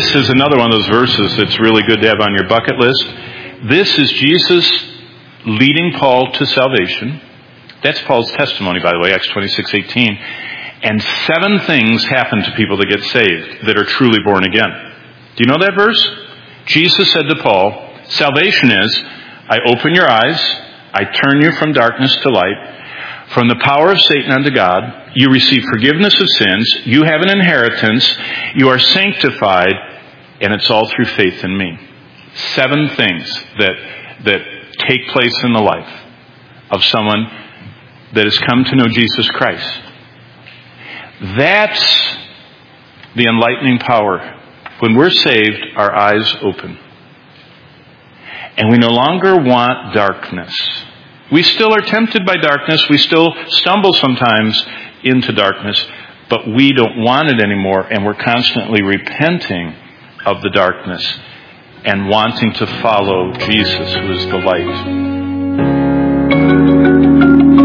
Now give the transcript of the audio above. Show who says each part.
Speaker 1: this is another one of those verses that's really good to have on your bucket list. This is Jesus leading Paul to salvation. That's Paul's testimony, by the way, Acts 26:18. And 7 things happen to people that get saved, that are truly born again. Do you know that verse? Jesus said to Paul, salvation is, I open your eyes, I turn you from darkness to light, from the power of Satan unto God. You receive forgiveness of sins, you have an inheritance, you are sanctified, and it's all through faith in me. 7 things that take place in the life of someone that has come to know Jesus Christ. That's the enlightening power. When we're saved, our eyes open. And we no longer want darkness. We still are tempted by darkness. We still stumble sometimes into darkness. But we don't want it anymore. And we're constantly repenting of the darkness and wanting to follow Jesus, who is the light.